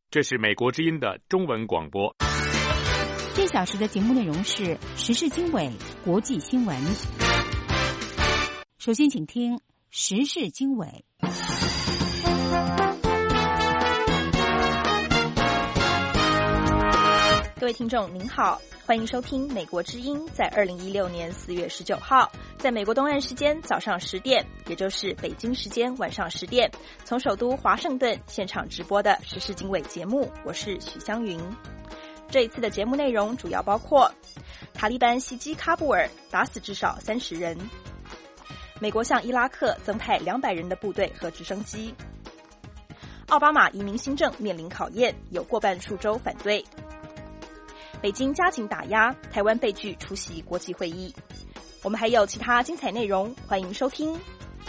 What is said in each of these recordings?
这是美国之音的中文广播。 这小时的节目内容是时事经纬、国际新闻。首先请听时事经纬。 各位听众您好，欢迎收听美国之音在2016年4月19号在美国东岸时间早上10点，也就是北京时间晚上10点，从首都华盛顿现场直播的时事经纬节目，我是许湘云。这一次的节目内容主要包括塔利班袭击喀布尔，打死至少30人，美国向伊拉克增派200人的部队和直升机，奥巴马移民新政面临考验，有过半数州反对，北京加紧打压，台湾被拒出席国际会议。我们还有其他精彩内容，欢迎收听。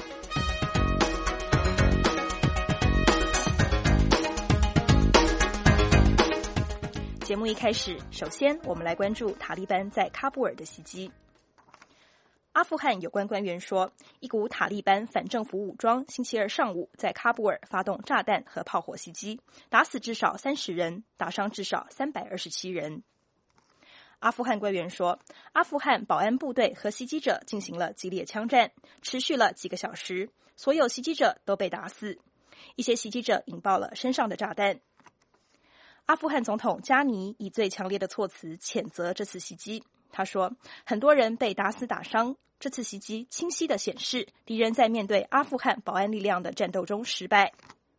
节目一开始，首先我们来关注塔利班在喀布尔的袭击。阿富汗有关官员说，一股塔利班反政府武装星期二上午在喀布尔发动炸弹和炮火袭击，打死至少30人，打伤至少327人。阿富汗官员说，阿富汗保安部队和袭击者进行了激烈枪战，持续了几个小时，所有袭击者都被打死，一些袭击者引爆了身上的炸弹。阿富汗总统加尼以最强烈的措辞谴责这次袭击，他说，很多人被打死打伤，这次袭击清晰地显示敌人在面对阿富汗保安力量的战斗中失败。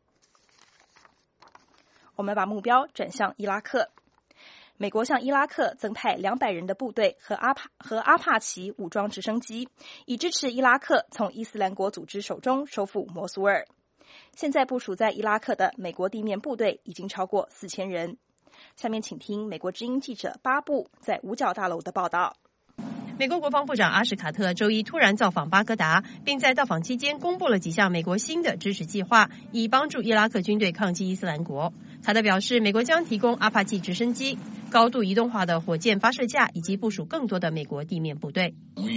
我们把目标转向伊拉克，美国向伊拉克增派200人的部队和阿帕奇武装直升机，以支持伊拉克从伊斯兰国组织手中收复摩苏尔。现在部署在伊拉克的美国地面部队已经超过4000人。下面请听美国之音记者巴布在五角大楼的报道。 美国国防部长阿什卡特周一突然造访巴格达，并在到访期间公布了几项美国新的支持计划，以帮助伊拉克军队抗击伊斯兰国。卡特表示，美国将提供阿帕奇直升机、高度移动化的火箭发射架，以及部署更多的美国地面部队。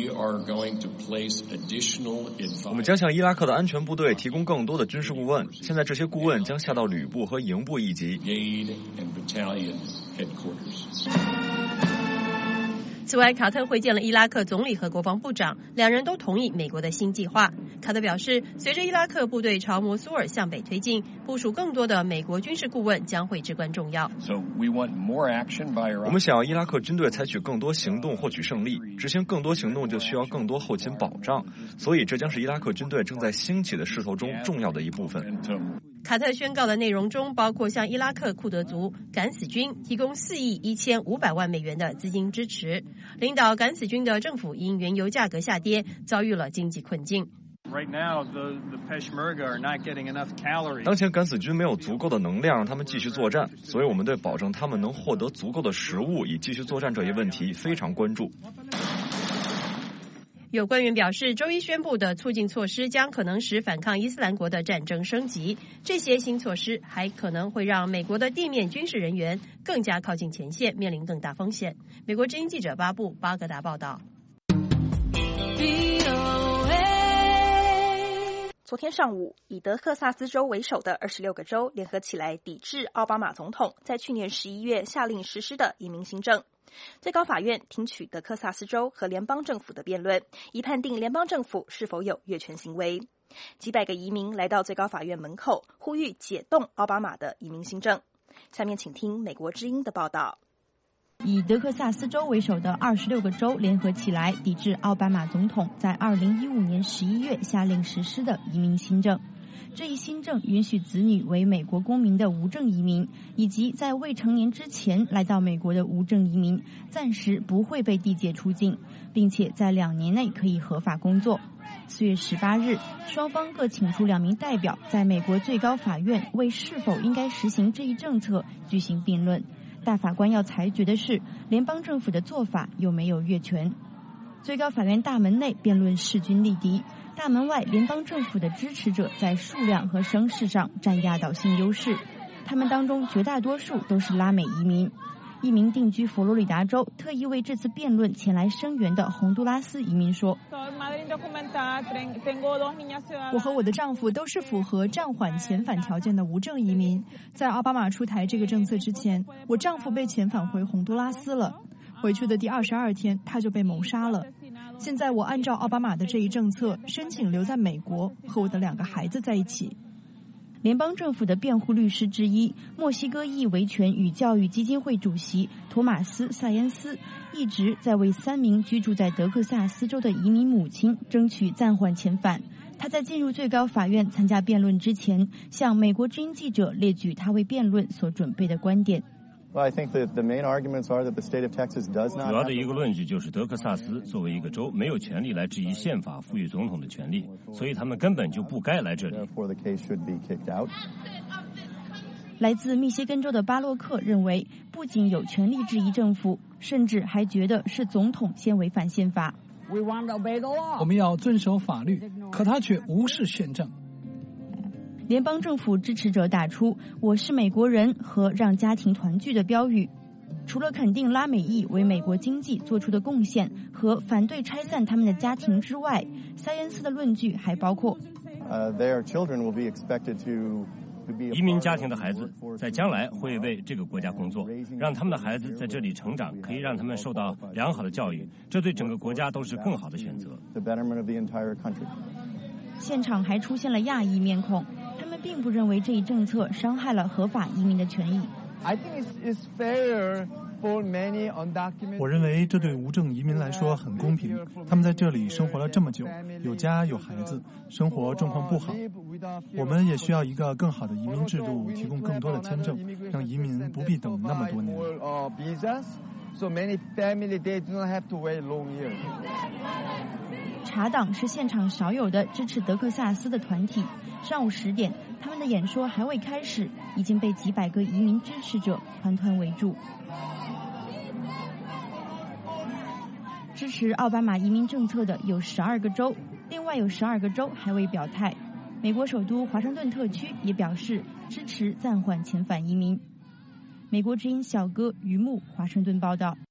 我们将向伊拉克的安全部队提供更多的军事顾问，现在这些顾问将下到旅部和营部一级。 此外，卡特会见了伊拉克总理和国防部长，两人都同意美国的新计划。卡特表示，随着伊拉克部队朝摩苏尔向北推进，部署更多的美国军事顾问将会至关重要。 我们想要伊拉克军队采取更多行动获取胜利，执行更多行动就需要更多后勤保障，所以这将是伊拉克军队正在兴起的势头中重要的一部分。 卡特宣告的内容中包括向伊拉克库德族敢死军提供4亿1500万美元的资金支持。领导敢死军的政府因原油价格下跌遭遇了经济困境。 当前敢死军没有足够的能量让他们继续作战，所以我们对保证他们能获得足够的食物以继续作战这一问题非常关注。 有官员表示，周一宣布的促进措施将可能使反抗伊斯兰国的战争升级。这些新措施还可能会让美国的地面军事人员更加靠近前线，面临更大风险。美国之音记者巴布巴格达报道。 昨天上午，以德克萨斯州为首的26个州联合起来抵制奥巴马总统在去年11月下令实施的移民新政。最高法院听取德克萨斯州和联邦政府的辩论，以判定联邦政府是否有越权行为。几百个移民来到最高法院门口，呼吁解冻奥巴马的移民新政。下面请听美国之音的报道。 以德克萨斯州为首的26个州联合起来抵制奥巴马总统在2015年11月下令实施的移民新政。这一新政允许子女为美国公民的无证移民，以及在未成年之前来到美国的无证移民，暂时不会被递解出境，并且在2年内可以合法工作。4月18日，双方各请出2名代表，在美国最高法院为是否应该实行这一政策举行辩论。大法官要裁决的是，联邦政府的做法有没有越权。最高法院大门内辩论势均力敌，大门外联邦政府的支持者在数量和声势上占压倒性优势，他们当中绝大多数都是拉美移民。 一名定居佛罗里达州、特意为这次辩论前来声援的洪都拉斯移民说：“ 我和我的丈夫都是符合暂缓遣返条件的无证移民。在奥巴马出台这个政策之前，我丈夫被遣返回洪都拉斯了。回去的第22天，他就被谋杀了。现在我按照奥巴马的这一政策，申请留在美国，和我的2个孩子在一起。” 联邦政府的辩护律师之一、墨西哥裔维权与教育基金会主席托马斯·萨耶斯一直在为3名居住在德克萨斯州的移民母亲争取暂缓遣返。他在进入最高法院参加辩论之前，向美国之音记者列举他为辩论所准备的观点。 主要的一个论据就是德克萨斯作为一个州没有权利来质疑宪法赋予总统的权利，所以他们根本就不该来这里。 来自密歇根州的巴洛克认为，不仅有权利质疑政府，甚至还觉得是总统先违反宪法。 我们要遵守法律，可他却无视宪政。 联邦政府支持者打出“我是美国人”和“让家庭团聚”的标语。除了肯定拉美裔为美国经济做出的贡献和反对拆散他们的家庭之外，塞恩斯的论据还包括移民家庭的孩子在将来会为这个国家工作，让他们的孩子在这里成长，可以让他们受到良好的教育，这对整个国家都是更好的选择。 现场还出现了亚裔面孔，他们并不认为这一政策伤害了合法移民的权益。 我认为这对无证移民来说很公平，他们在这里生活了这么久，有家有孩子，生活状况不好。我们也需要一个更好的移民制度，提供更多的签证，让移民不必等那么多年。 茶党是现场少有的支持德克萨斯的团体。上午10点，他们的演说还未开始，已经被几百个移民支持者团团围住。支持奥巴马移民政策的有12个州，另外有12个州还未表态。美国首都华盛顿特区也表示支持暂缓遣返移民。美国之音小哥于木华盛顿报道。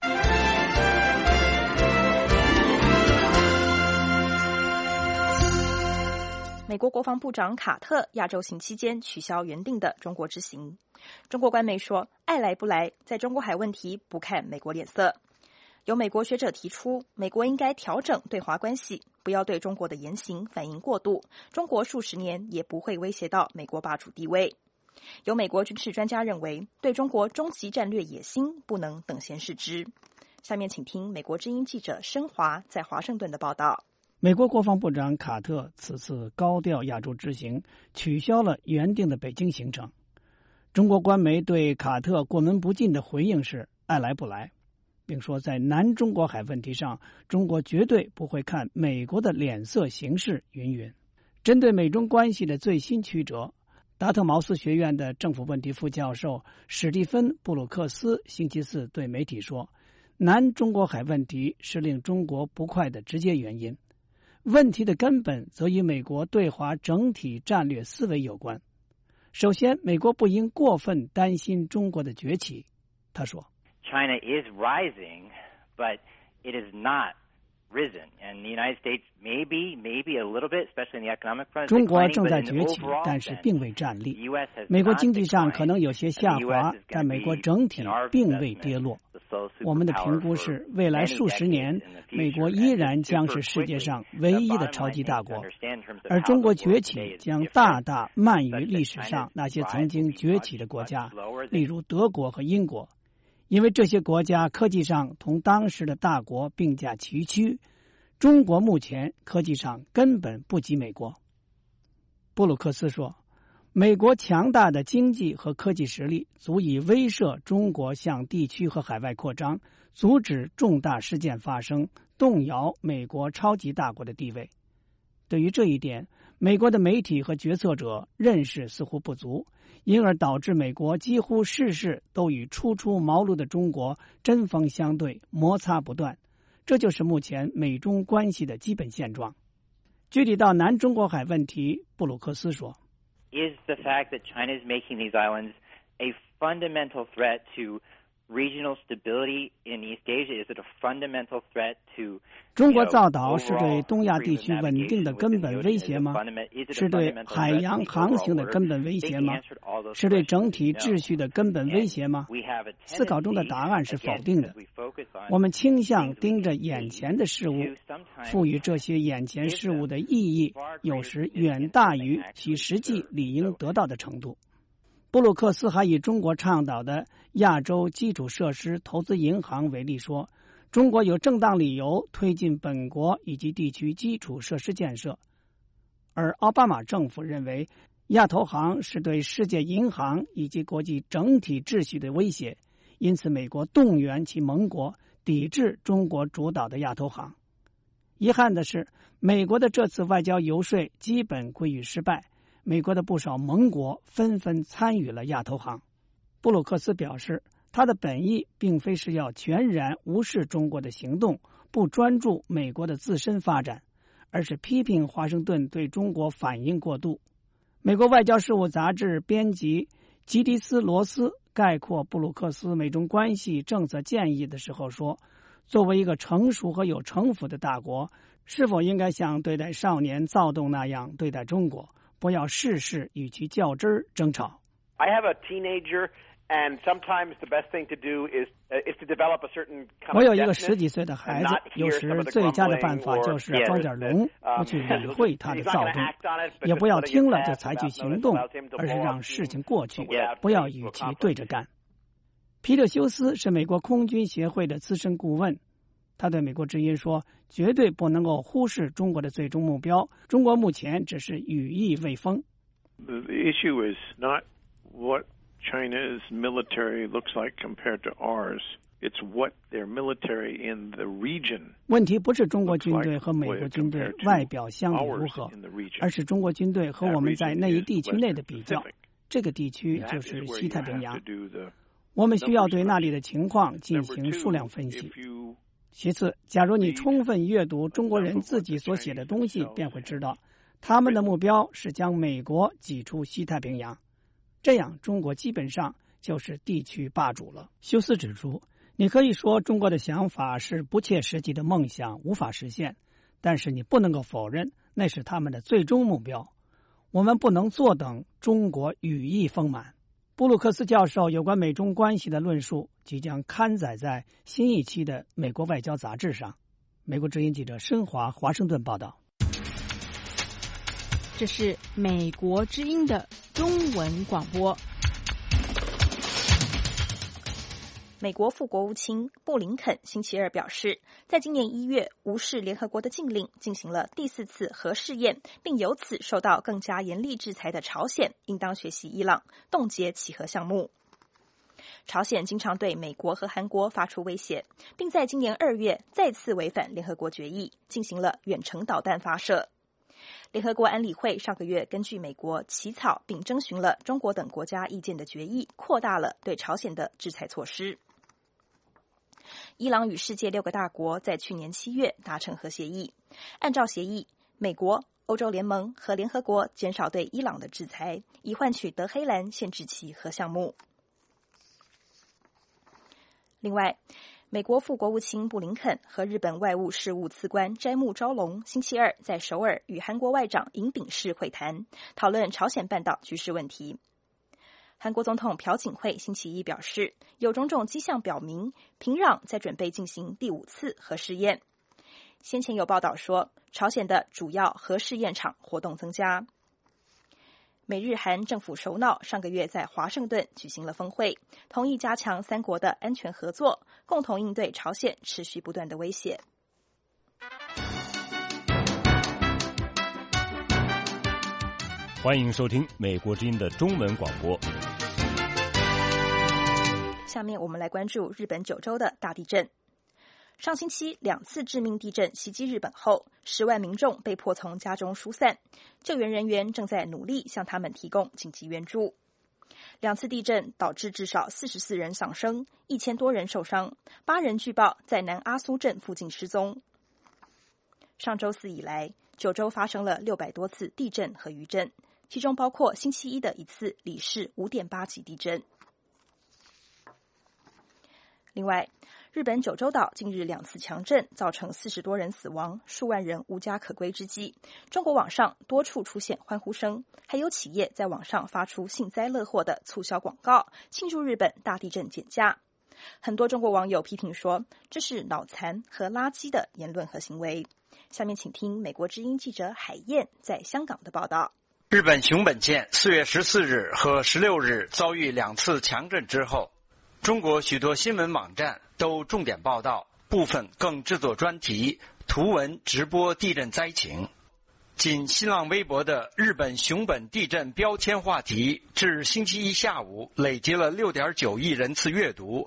美国国防部长卡特亚洲行期间取消原定的中国之行。中国官媒说，爱来不来，在中国海问题不看美国脸色。有美国学者提出，美国应该调整对华关系，不要对中国的言行反应过度，中国数十年也不会威胁到美国霸主地位。有美国军事专家认为，对中国终极战略野心不能等闲视之。下面请听美国之音记者申华在华盛顿的报道。 美国国防部长卡特此次高调亚洲之行，取消了原定的北京行程。中国官媒对卡特过门不进的回应是爱来不来，并说在南中国海问题上，中国绝对不会看美国的脸色行事云云。针对美中关系的最新曲折，达特茅斯学院的政府问题副教授史蒂芬·布鲁克斯星期四对媒体说，南中国海问题是令中国不快的直接原因，问题的根本则与美国对华整体战略思维有关。首先，美国不应过分担心中国的崛起。他说 China is rising, but it is not risen. And the United States maybe a little bit, especially in the economic front. 中国正在崛起，但是并未站立。美国经济上可能有些下滑，但美国整体并未跌落。我们的评估是，未来数十年，美国依然将是世界上唯一的超级大国，而中国崛起将大大慢于历史上那些曾经崛起的国家，例如德国和英国。因为这些国家科技上同当时的大国并驾齐驱，中国目前科技上根本不及美国。布鲁克斯说，美国强大的经济和科技实力足以威慑中国向地区和海外扩张，阻止重大事件发生，动摇美国超级大国的地位。对于这一点，美国的媒体和决策者认识似乎不足，因而导致美国几乎事事都与初出茅庐的中国针锋相对，摩擦不断。这就是目前美中关系的基本现状。具体到南中国海问题，布鲁克斯说， is the fact that China is making these islands a fundamental threat to regional stability in East Asia? Is it a fundamental threat to 中国造岛是对东亚地区稳定的根本威胁吗？是对海洋航行的根本威胁吗？是对整体秩序的根本威胁吗？思考中的答案是否定的。我们倾向盯着眼前的事物，赋予这些眼前事物的意义，有时远大于其实际理应得到的程度。布鲁克斯还以中国倡导的亚洲基础设施投资银行为例说，中国有正当理由推进本国以及地区基础设施建设，而奥巴马政府认为亚投行是对世界银行以及国际整体秩序的威胁，因此美国动员其盟国抵制中国主导的亚投行。遗憾的是，美国的这次外交游说基本归于失败，美国的不少盟国纷纷参与了亚投行。布鲁克斯表示，他的本意并非是要全然无视中国的行动，不专注美国的自身发展，而是批评华盛顿对中国反应过度。美国外交事务杂志编辑吉迪斯·罗斯概括布鲁克斯美中关系政策建议的时候说，作为一个成熟和有城府的大国，是否应该像对待少年躁动那样对待中国，不要事事与其较真儿争吵。 I have a teenager, and sometimes the best thing to do is to develop a certain kind of 我有一个10几岁的孩子，有时最佳的办法就是装点聋，不去理会他的躁动，也不要听了就采取行动，而是让事情过去，不要与其对着干。皮特休斯是美国空军协会的资深顾问，他对美国之音说，绝对不能够忽视中国的最终目标，中国目前只是羽翼未丰。 The issue is not what China's military looks like compared to ours. It's what their military in the region. 问题不是中国军队和美国军队外表相比如何，而是中国军队和我们在那一地区内的比较。这个地区就是西太平洋。我们需要对那里的情况进行数量分析。其次，假如你充分阅读中国人自己所写的东西，便会知道他们的目标是将美国挤出西太平洋，这样中国基本上就是地区霸主了。休斯指出，你可以说中国的想法是不切实际的梦想，无法实现，但是你不能够否认那是他们的最终目标。我们不能坐等中国羽翼丰满。布鲁克斯教授有关美中关系的论述即将刊载在新一期的《美国外交》杂志上。美国之音记者申华华盛顿报道。 这是美国之音的中文广播。 美国副国务卿布林肯星期二表示，在今年1月无视联合国的禁令，进行了第4次核试验，并由此受到更加严厉制裁的朝鲜，应当学习伊朗，冻结其核项目。朝鲜经常对美国和韩国发出威胁，并在今年2月再次违反联合国决议，进行了远程导弹发射。联合国安理会上个月根据美国起草并征询了中国等国家意见的决议，扩大了对朝鲜的制裁措施。伊朗与世界6个大国在去年7月达成核协议，按照协议，美国、欧洲联盟和联合国减少对伊朗的制裁，以换取德黑兰限制其核项目。另外，美国副国务卿布林肯和日本外务事务次官斋木昭龙星期二在首尔与韩国外长尹炳世会谈，讨论朝鲜半岛局势问题。韩国总统朴槿惠星期一表示，有种种迹象表明，平壤在准备进行第5次核试验。先前有报道说，朝鲜的主要核试验场活动增加。美日韩政府首脑上个月在华盛顿举行了峰会，同意加强3国的安全合作，共同应对朝鲜持续不断的威胁。 欢迎收听美国之音的中文广播。 下面我们来关注日本九州的大地震。上星期2次致命地震袭击日本后，10万民众被迫从家中疏散，救援人员正在努力向他们提供紧急援助。2次地震导致至少44人丧生，1000多人受伤，8人据报在南阿苏镇附近失踪。上周4以来，九州发生了600多次地震和余震，其中包括星期一的一次里氏5.8级地震。 另外，日本九州岛近日2次强震，造成40多人死亡，数万人无家可归之际，中国网上多处出现欢呼声，还有企业在网上发出幸灾乐祸的促销广告，庆祝日本大地震减价。很多中国网友批评说，这是脑残和垃圾的言论和行为。下面请听美国之音记者海燕在香港的报道。 日本熊本县4月14日和16日遭遇2次强震之后，中国许多新闻网站都重点报道，部分更制作专题、图文直播地震灾情。仅新浪微博的日本熊本地震标签话题至星期一下午累积了 6.9 亿人次阅读，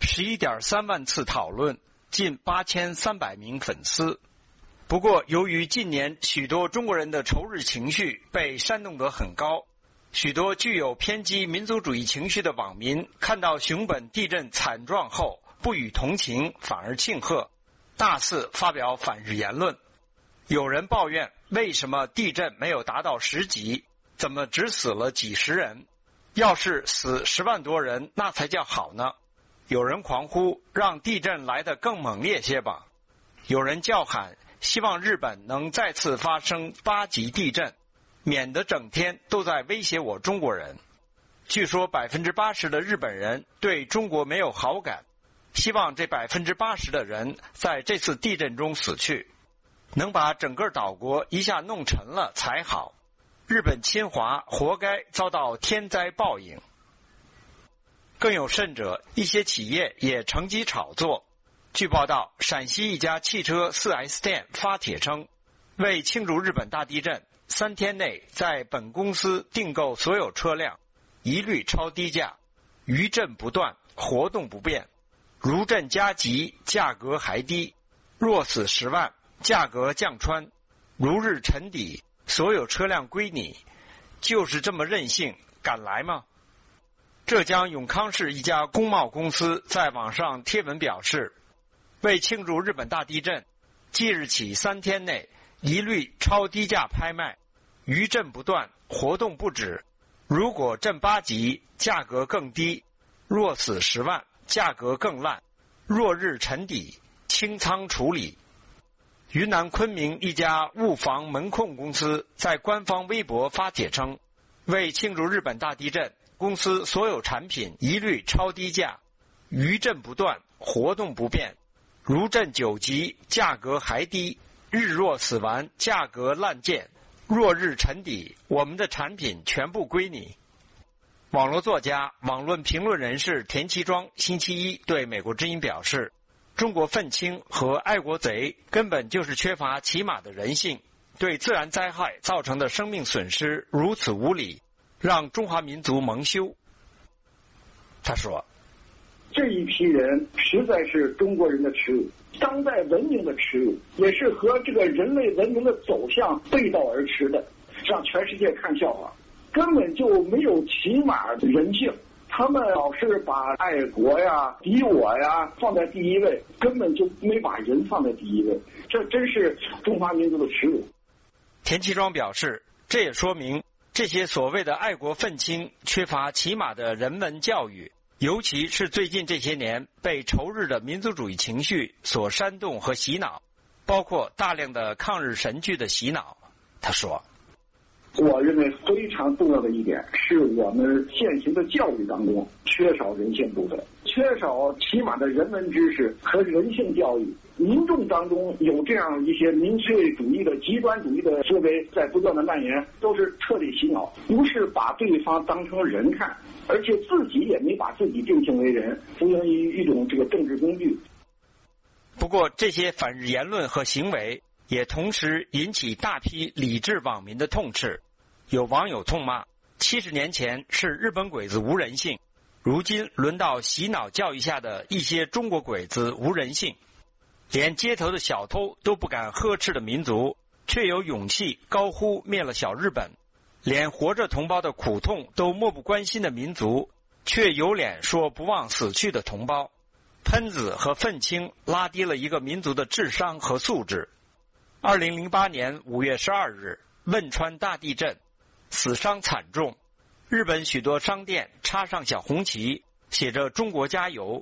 11.3万次讨论，近8300名粉丝。不过，由于近年许多中国人的仇日情绪被煽动得很高，许多具有偏激民族主义情绪的网民看到熊本地震惨状后，不予同情，反而庆贺，大肆发表反日言论。有人抱怨为什么地震没有达到10级，怎么只死了几十人？要是死10万多人，那才叫好呢。有人狂呼让地震来得更猛烈些吧。有人叫喊希望日本能再次发生8级地震，免得整天都在威胁我中国人。据说 80% 的日本人对中国没有好感，希望这 80% 的人在这次地震中死去，能把整个岛国一下弄沉了才好。日本侵华活该遭到天灾报应。更有甚者，一些企业也乘机炒作。据报道，陕西一家汽车 4S 店发帖称，为庆祝日本大地震，3天内在本公司订购所有车辆一律超低价，余震不断，活动不变。如震加急，价格还低；若死10万，价格降穿。如日沉底，所有车辆归你。就是这么任性，敢来吗？浙江永康市一家工贸公司在网上贴文表示，为庆祝日本大地震，即日起3天内一律超低价拍卖，余震不断，活动不止。如果震8级，价格更低；若死10万，价格更烂。若日沉底，清仓处理。云南昆明一家物防门控公司在官方微博发帖称，为庆祝日本大地震，公司所有产品一律超低价，余震不断，活动不变。如震9级，价格还低；日若死完，价格烂贱。若日沉底，我们的产品全部归你。网络作家、网论评论人士田其庄星期一对美国之音表示，中国愤青和爱国贼根本就是缺乏起码的人性，对自然灾害造成的生命损失如此无理，让中华民族蒙羞。他说， 这一批人实在是中国人的耻辱，当代文明的耻辱，也是和这个人类文明的走向背道而驰的，让全世界看笑话，根本就没有起码人性。他们老是把爱国呀、敌我呀放在第一位，根本就没把人放在第一位，这真是中华民族的耻辱。 田其庄表示，这也说明这些所谓的爱国愤青缺乏起码的人文教育，尤其是最近这些年被仇日的民族主义情绪所煽动和洗脑，包括大量的抗日神剧的洗脑。他说， 我认为非常重要的一点是我们现行的教育当中缺少人性部分，缺少起码的人文知识和人性教育。民众当中有这样一些民粹主义的极端主义的思维在不断的蔓延，都是彻底洗脑，不是把对方当成人看，而且自己也没把自己定性为人，服用于一种这个政治工具。 不过这些反日言论和行为也同时引起大批理智网民的痛斥。有网友痛骂，70年前是日本鬼子无人性，如今轮到洗脑教育下的一些中国鬼子无人性。连街头的小偷都不敢呵斥的民族，却有勇气高呼灭了小日本；连活着同胞的苦痛都漠不关心的民族，却有脸说不忘死去的同胞。喷子和愤青拉低了一个民族的智商和素质。2008年5月12日，汶川大地震，死伤惨重，日本许多商店插上小红旗，写着中国加油。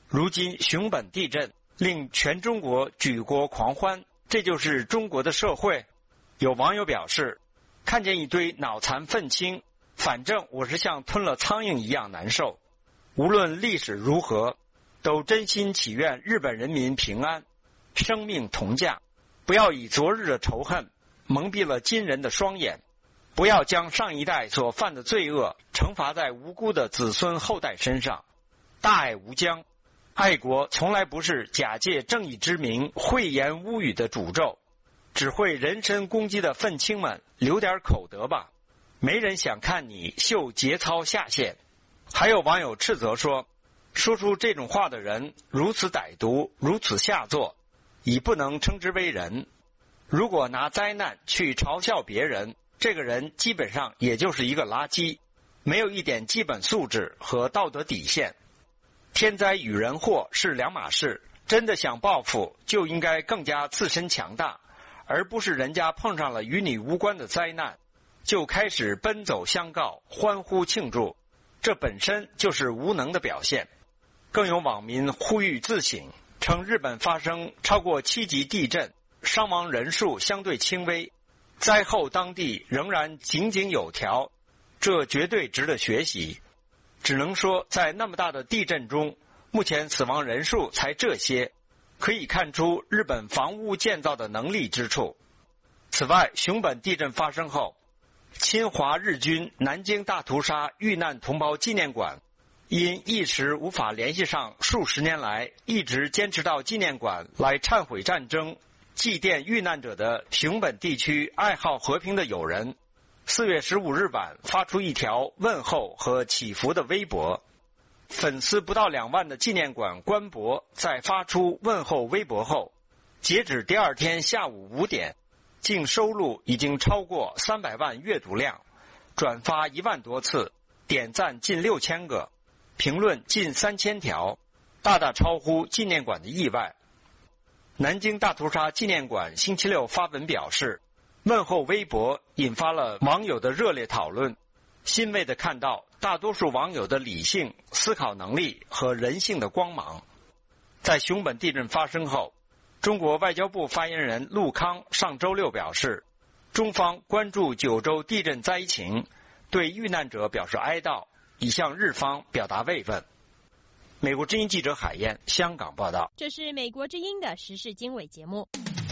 如今熊本地震令全中国举国狂欢，这就是中国的社会。有网友表示，看见一堆脑残愤青，反正我是像吞了苍蝇一样难受。无论历史如何，都真心祈愿日本人民平安，生命同价。不要以昨日的仇恨蒙蔽了今人的双眼，不要将上一代所犯的罪恶惩罚在无辜的子孙后代身上。大爱无疆，爱国从来不是假借正义之名讳言污语的诅咒。只会人身攻击的愤青们，留点口德吧，没人想看你秀节操下限。还有网友斥责说出这种话的人如此歹毒，如此下作，已不能称之为人。如果拿灾难去嘲笑别人，这个人基本上也就是一个垃圾，没有一点基本素质和道德底线。天灾与人祸是两码事，真的想报复就应该更加自身强大，而不是人家碰上了与你无关的灾难就开始奔走相告，欢呼庆祝，这本身就是无能的表现。更有网民呼吁自省，称日本发生超过7级地震，伤亡人数相对轻微，灾后当地仍然井井有条，这绝对值得学习。只能说在那么大的地震中，目前死亡人数才这些，可以看出日本房屋建造的能力之处。此外，熊本地震发生后，侵华日军南京大屠杀遇难同胞纪念馆因一时无法联系上数十年来一直坚持到纪念馆来忏悔战争、祭奠遇难者的熊本地区爱好和平的友人，4月15日晚发出一条问候和祈福的微博。粉丝不到2万的纪念馆官博在发出问候微博后，截止第二天下午5点，净收录已经超过300万阅读量，转发1万多次，点赞近6000个，评论近3000条，大大超乎纪念馆的意外。南京大屠杀纪念馆星期六发文表示，问候微博引发了网友的热烈讨论，欣慰地看到大多数网友的理性、思考能力和人性的光芒。在熊本地震发生后，中国外交部发言人陆康上周六表示，中方关注9州地震灾情，对遇难者表示哀悼，已向日方表达慰问。美国之音记者海燕，香港报道。 这是美国之音的时事经纬节目。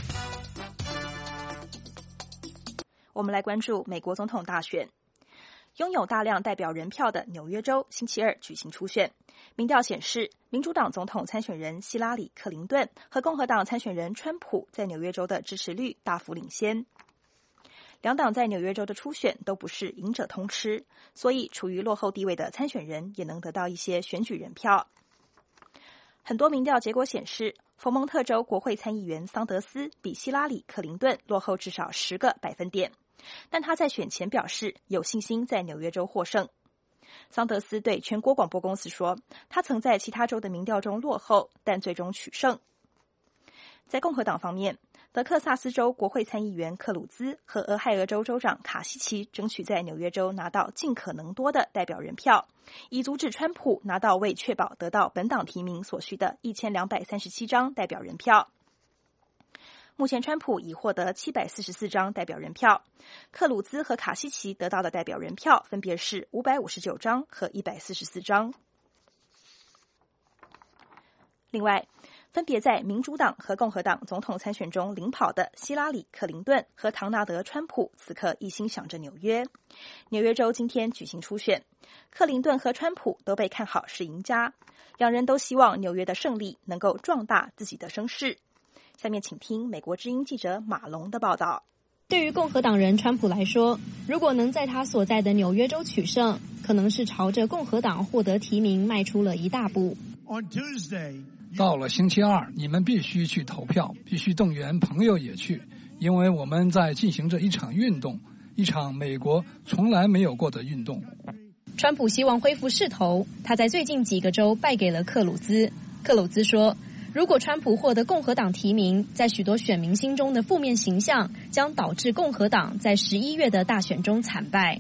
我们来关注美国总统大选。拥有大量代表人票的纽约州星期二举行初选，民调显示，民主党总统参选人希拉里·克林顿和共和党参选人川普在纽约州的支持率大幅领先。两党在纽约州的初选都不是赢者通吃，所以处于落后地位的参选人也能得到一些选举人票。很多民调结果显示，佛蒙特州国会参议员桑德斯比希拉里·克林顿落后至少10个百分点，但他在选前表示有信心在纽约州获胜。桑德斯对全国广播公司说，他曾在其他州的民调中落后，但最终取胜。在共和党方面，德克萨斯州国会参议员克鲁兹和俄亥俄州州长卡西奇争取在纽约州拿到尽可能多的代表人票，以阻止川普拿到为确保得到本党提名所需的1237张代表人票。目前川普已获得744张代表人票，克鲁兹和卡西奇得到的代表人票分别是559张和144张。另外，分别在民主党和共和党总统参选中领跑的希拉里·克林顿和唐纳德·川普此刻一心想着纽约。纽约州今天举行初选，克林顿和川普都被看好是赢家，两人都希望纽约的胜利能够壮大自己的声势。下面请听美国之音记者马龙的报道。 对于共和党人川普来说，如果能在他所在的纽约州取胜，可能是朝着共和党获得提名迈出了一大步。 到了星期二，你们必须去投票，必须动员朋友也去，因为我们在进行着一场运动，一场美国从来没有过的运动。 川普希望恢复势头，他在最近几个州败给了克鲁兹。克鲁兹说，如果川普获得共和党提名，在许多选民心中的负面形象将导致共和党在11月的大选中惨败。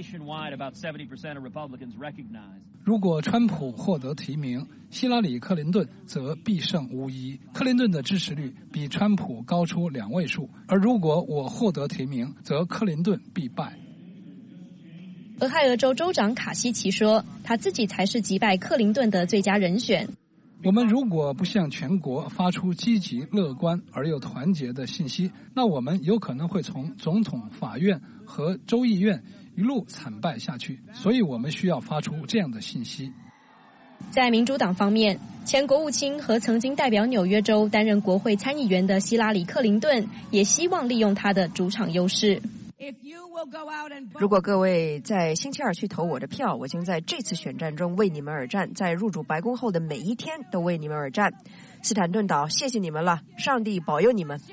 如果川普获得提名，希拉里·克林顿则必胜无疑。克林顿的支持率比川普高出2位数，而如果我获得提名，则克林顿必败。 俄亥俄州州长卡西奇说，他自己才是击败克林顿的最佳人选。 我们如果不向全国发出积极、乐观而又团结的信息，那我们有可能会从总统、法院和州议院一路惨败下去。所以我们需要发出这样的信息。 在民主党方面，前国务卿和曾经代表纽约州担任国会参议员的希拉里·克林顿也希望利用他的主场优势。 如果各位在星期二去投我的票，我将在这次选战中为你们而战，在入主白宫后的每一天都为你们而战。斯坦顿岛，谢谢你们了，上帝保佑你们。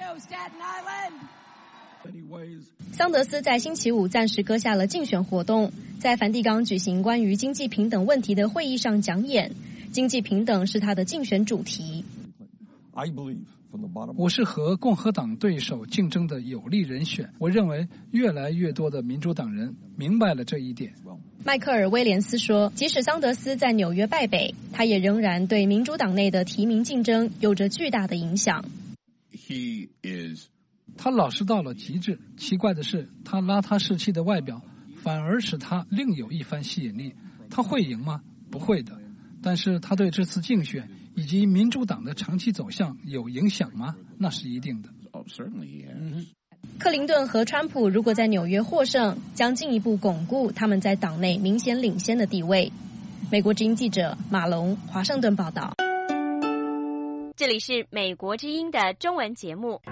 桑德斯在星期五暂时搁下了竞选活动，在梵蒂冈举行关于经济平等问题的会议上讲演，经济平等是他的竞选主题。 我是和共和党对手竞争的有力人选，我认为越来越多的民主党人明白了这一点。 迈克尔·威廉斯说，即使桑德斯在纽约败北，他也仍然对民主党内的提名竞争有着巨大的影响。 他老实到了极致，奇怪的是，他邋遢士气的外表反而使他另有一番吸引力。他会赢吗？不会的。但是他对这次竞选以及民主党的长期走向有影响吗？那是一定的。 克林顿和川普如果在纽约获胜，将进一步巩固他们在党内明显领先的地位。美国之音记者马龙，华盛顿报道。 这里是美国之音的中文节目。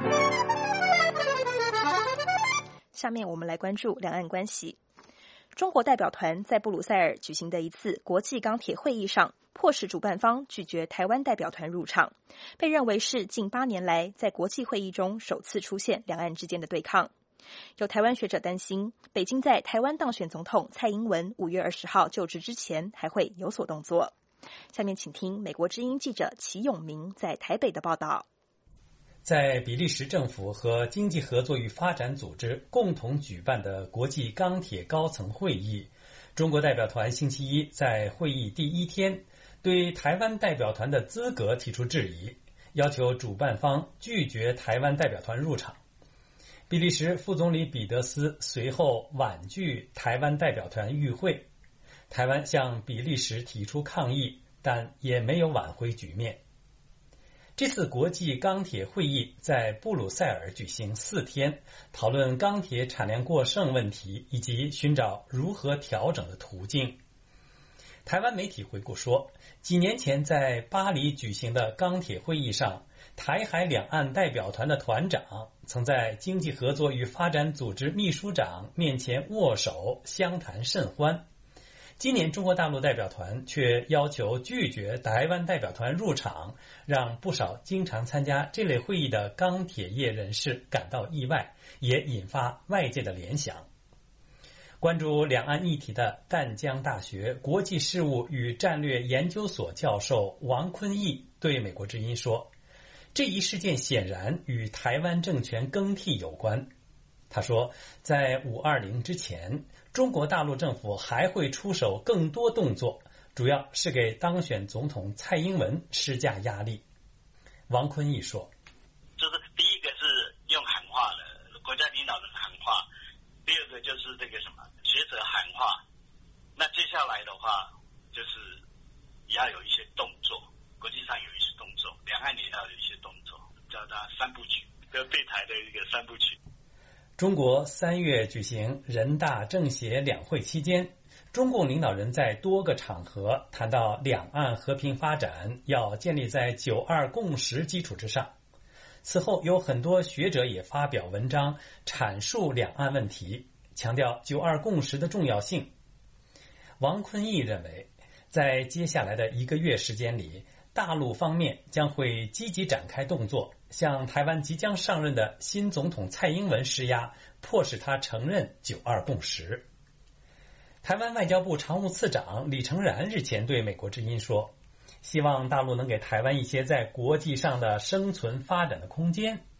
下面我们来关注两岸关系。中国代表团在布鲁塞尔举行的一次国际钢铁会议上，迫使主办方拒绝台湾代表团入场，被认为是近8年来在国际会议中首次出现两岸之间的对抗。有台湾学者担心，北京在台湾当选总统蔡英文5月20号就职之前还会有所动作。下面请听美国之音记者齐永明在台北的报道。 在比利时政府和经济合作与发展组织共同举办的国际钢铁高层会议，中国代表团星期一在会议第1天对台湾代表团的资格提出质疑，要求主办方拒绝台湾代表团入场。比利时副总理彼得斯随后婉拒台湾代表团与会，台湾向比利时提出抗议，但也没有挽回局面。这次国际钢铁会议在布鲁塞尔举行4天，讨论钢铁产量过剩问题以及寻找如何调整的途径。台湾媒体回顾说，几年前在巴黎举行的钢铁会议上，台海两岸代表团的团长曾在经济合作与发展组织秘书长面前握手，相谈甚欢。今年中国大陆代表团却要求拒绝台湾代表团入场，让不少经常参加这类会议的钢铁业人士感到意外，也引发外界的联想。关注两岸议题的淡江大学国际事务与战略研究所教授王坤义对美国之音说，这一事件显然与台湾政权更替有关。他说，在520之前，中国大陆政府还会出手更多动作，主要是给当选总统蔡英文施加压力。王坤义说， 就是第一个是用喊话的，国家领导人喊话，第二个就是这个什么学者喊话，那接下来的话就是也要有一些动作，国际上有一些动作，两岸也要有一些动作，叫它3部曲，就对台的一个3部曲。 中国3月举行人大政协两会期间，中共领导人在多个场合谈到两岸和平发展要建立在9·2共识基础之上。此后有很多学者也发表文章阐述两岸问题，强调9·2共识的重要性。王坤义认为，在接下来的1个月时间里，大陆方面将会积极展开动作，向台湾即将上任的新总统蔡英文施压，迫使他承认9·2共识。台湾外交部常务次长李成然日前对美国之音说，希望大陆能给台湾一些在国际上的生存发展的空间。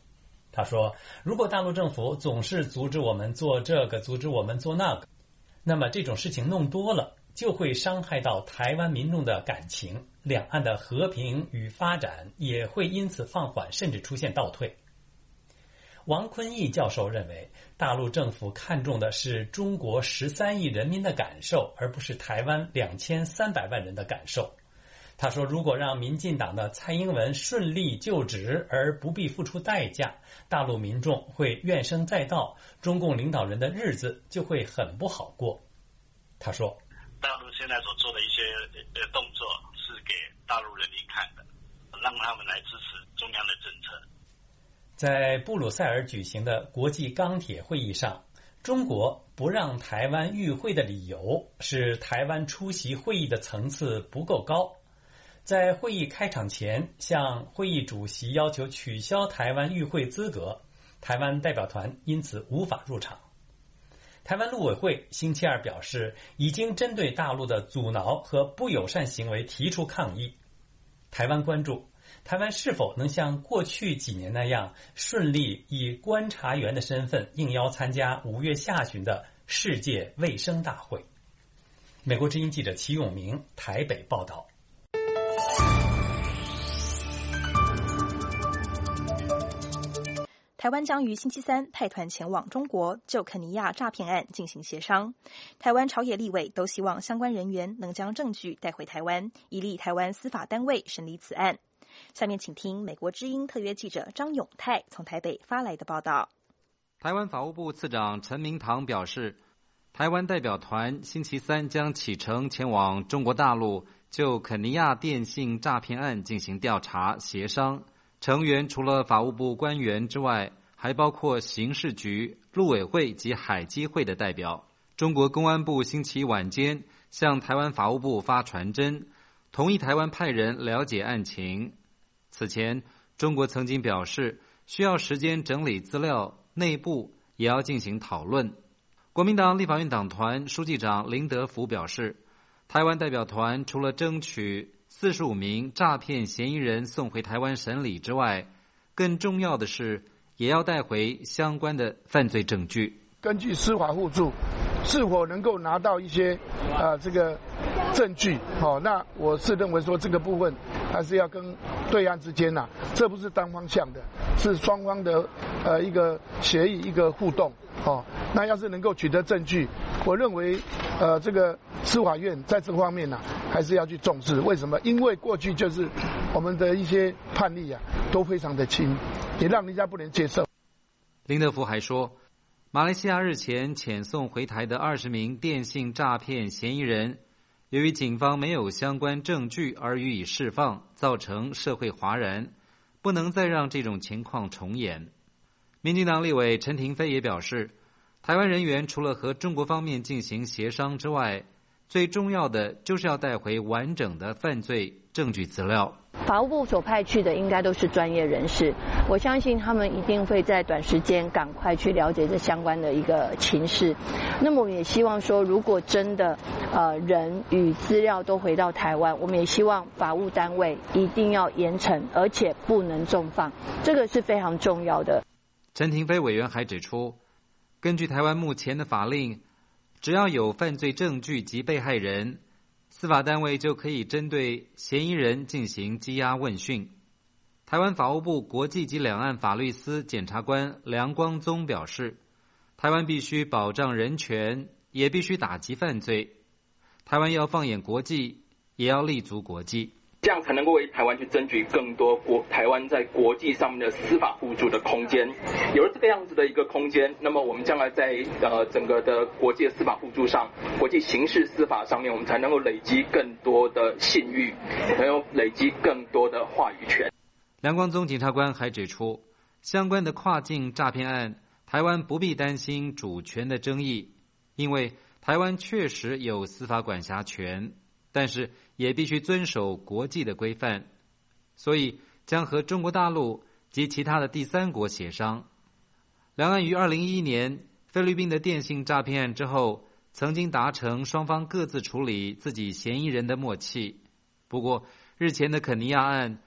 他说，如果大陆政府总是阻止我们做这个，阻止我们做那个，那么这种事情弄多了，就会伤害到台湾民众的感情，两岸的和平与发展也会因此放缓，甚至出现倒退。王坤义教授认为，大陆政府看重的是中国13亿人民的感受，而不是台湾2300万人的感受。他说，如果让民进党的蔡英文顺利就职而不必付出代价，大陆民众会怨声载道，中共领导人的日子就会很不好过。他说， 大陆现在所做的一些动作是给大陆人民看的，让他们来支持中央的政策。 在布鲁塞尔举行的国际钢铁会议上，中国不让台湾与会的理由是台湾出席会议的层次不够高。在会议开场前，向会议主席要求取消台湾与会资格，台湾代表团因此无法入场。台湾陆委会星期二表示，已经针对大陆的阻挠和不友善行为提出抗议。台湾关注台湾是否能像过去几年那样，顺利以观察员的身份应邀参加5月下旬的世界卫生大会。美国之音记者齐永明台北报道。 台湾将于星期三派团前往中国就肯尼亚诈骗案进行协商。台湾朝野立委都希望相关人员能将证据带回台湾，以利台湾司法单位审理此案。下面请听美国之音特约记者张永泰从台北发来的报道。 台湾法务部次长陈明堂表示，台湾代表团星期三将启程前往中国大陆就肯尼亚电信诈骗案进行调查协商。成员除了法务部官员之外，还包括刑事局、陆委会及海基会的代表。中国公安部星期晚间向台湾法务部发传真，同意台湾派人了解案情。此前，中国曾经表示需要时间整理资料，内部也要进行讨论。国民党立法院党团书记长林德福表示，台湾代表团除了争取45名诈骗嫌疑人送回台湾审理之外，更重要的是也要带回相关的犯罪证据。 根据司法互助，是否能够拿到一些这个证据？那我是认为说这个部分还是要跟对岸之间这不是单方向的，是双方的一个协议，一个互动。那要是能够取得证据，我认为这个司法院在这方面还是要去重视。为什么？因为过去就是我们的一些判例都非常的轻，也让人家不能接受。 林德福还说，马来西亚日前遣送回台的20名电信诈骗嫌疑人，由于警方没有相关证据而予以释放，造成社会哗然，不能再让这种情况重演。民进党立委陈亭妃也表示，台湾人员除了和中国方面进行协商之外，最重要的就是要带回完整的犯罪证据资料。 法务部所派去的应该都是专业人士，我相信他们一定会在短时间赶快去了解这相关的一个情势。那么我们也希望说，如果真的人与资料都回到台湾，我们也希望法务单位一定要严惩，而且不能重放，这个是非常重要的。 陈亭妃委员还指出，根据台湾目前的法令，只要有犯罪证据及被害人，司法单位就可以针对嫌疑人进行羁押问讯。台湾法务部国际及两岸法律司检察官梁光宗表示，台湾必须保障人权，也必须打击犯罪。台湾要放眼国际，也要立足国际， 这样才能够为台湾去争取更多台湾在国际上面的司法互助的空间。有了这个样子的一个空间，那么我们将来在整个的国际的司法互助上，国际刑事司法上面，我们才能够累积更多的信誉，能够累积更多的话语权。 梁光宗检察官还指出，相关的跨境诈骗案，台湾不必担心主权的争议，因为台湾确实有司法管辖权，但是也必须遵守国际的规范，所以将和中国大陆及其他的第三国协商。两岸于2011年菲律宾的电信诈骗案之后，曾经达成双方各自处理自己嫌疑人的默契。不过日前的肯尼亚案，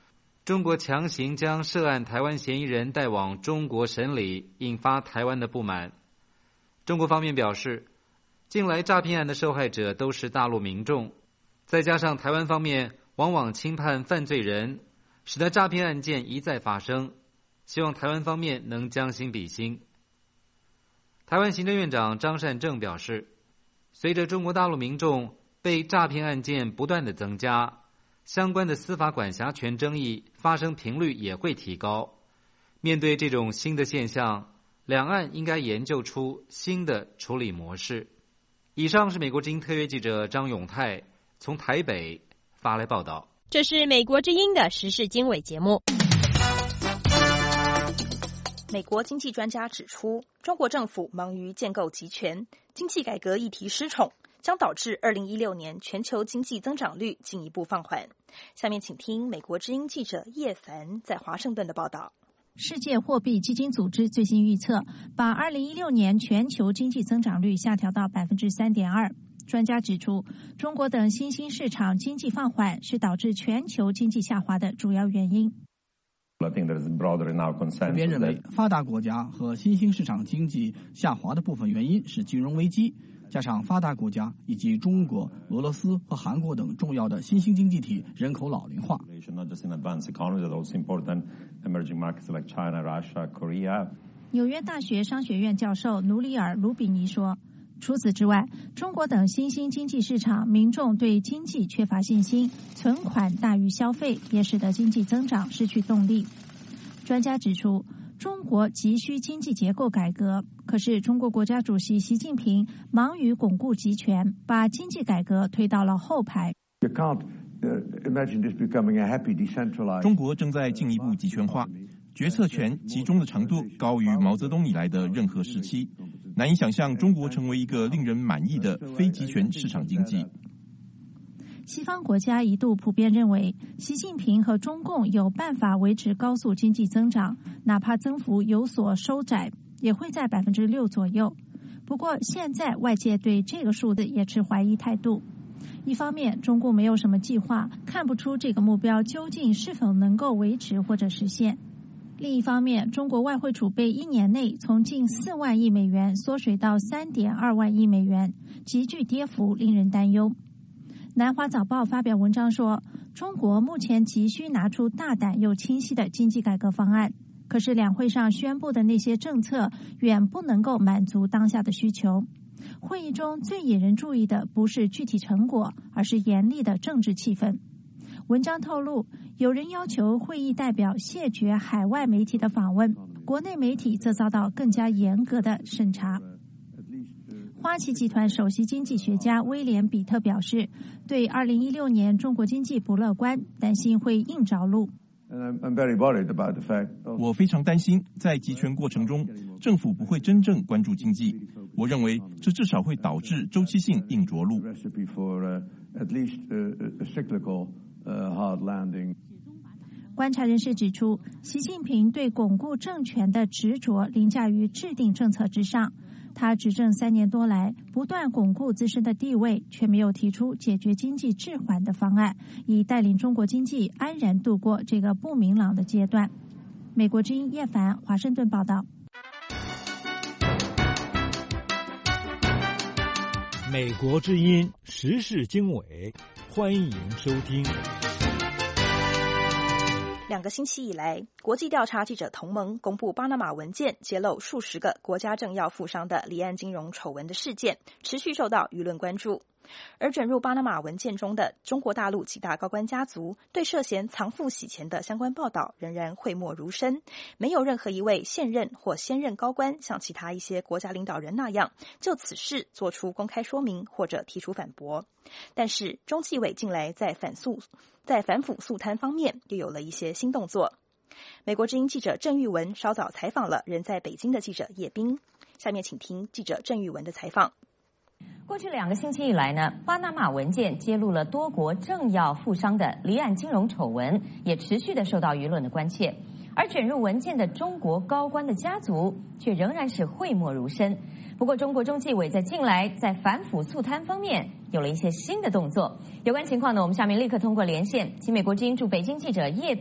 中国强行将涉案台湾嫌疑人带往中国审理，引发台湾的不满。中国方面表示，近来诈骗案的受害者都是大陆民众，再加上台湾方面往往轻判犯罪人，使得诈骗案件一再发生，希望台湾方面能将心比心。台湾行政院长张善政表示，随着中国大陆民众被诈骗案件不断的增加，相关的司法管辖权争议发生频率也会提高。面对这种新的现象，两岸应该研究出新的处理模式。以上是美国之音特约记者张永泰从台北发来报道。 这是美国之音的时事经纬节目。 美国经济专家指出，中国政府忙于建构集权，经济改革议题失宠，将导致2016年全球经济增长率进一步放缓。下面请听美国之音记者叶凡在华盛顿的报道。 世界货币基金组织最新预测，把2016年全球经济增长率下调到 3.2%。专家指出，中国等新兴市场经济放缓是导致全球经济下滑的主要原因。 普遍认为，发达国家和新兴市场经济下滑的部分原因是金融危机，加上发达国家以及中国、俄罗斯和韩国等重要的新兴经济体人口老龄化。 纽约大学商学院教授努里尔·卢比尼说，除此之外，中国等新兴经济市场民众对经济缺乏信心，存款大于消费，也使得经济增长失去动力。专家指出，中国急需经济结构改革，可是中国国家主席习近平忙于巩固集权，把经济改革推到了后排。 中国正在进一步集权化，决策权集中的程度高于毛泽东以来的任何时期，难以想象中国成为一个令人满意的非集权市场经济。 西方国家一度普遍认为，习近平和中共有办法维持高速经济增长，哪怕增幅有所收窄，也会在 6% 左右。不过现在外界对这个数字也持怀疑态度。一方面，中共没有什么计划，看不出这个目标究竟是否能够维持或者实现。另一方面，中国外汇储备1年内从近4万亿美元缩水到 3.2 万亿美元，急剧跌幅令人担忧。南华早报发表文章说，中国目前急需拿出大胆又清晰的经济改革方案，可是两会上宣布的那些政策远不能够满足当下的需求。会议中最引人注意的不是具体成果，而是严厉的政治气氛。文章透露，有人要求会议代表谢绝海外媒体的访问，国内媒体则遭到更加严格的审查。花旗集团首席经济学家威廉·比特表示，对2016年中国经济不乐观，担心会硬着陆。 我非常担心，在集权过程中，政府不会真正关注经济。我认为这至少会导致周期性硬着陆。 观察人士指出，习近平对巩固政权的执着凌驾于制定政策之上。他执政3年多来，不断巩固自身的地位，却没有提出解决经济滞缓的方案，以带领中国经济安然度过这个不明朗的阶段。美国之音叶凡，华盛顿报道。 美国之音时事经纬，欢迎收听。 2个星期以来，国际调查记者同盟公布巴拿马文件揭露数十个国家政要富商的离岸金融丑闻的事件，持续受到舆论关注。而卷入巴拿马文件中的中国大陆几大高官家族对涉嫌藏富洗钱的相关报道仍然讳莫如深，没有任何一位现任或先任高官像其他一些国家领导人那样就此事做出公开说明或者提出反驳。但是中纪委近来在反腐肃贪方面又有了一些新动作。美国之音记者郑玉文稍早采访了人在北京的记者叶斌，下面请听记者郑玉文的采访。 过去2个星期以来呢，巴拿马文件揭露了多国政要富商的离岸金融丑闻，也持续的受到舆论的关切。而卷入文件的中国高官的家族却仍然是讳莫如深。不过中国中纪委在近来在反腐肃贪方面有了一些新的动作。有关情况呢，我们下面立刻通过连线，请美国之音驻北京记者叶斌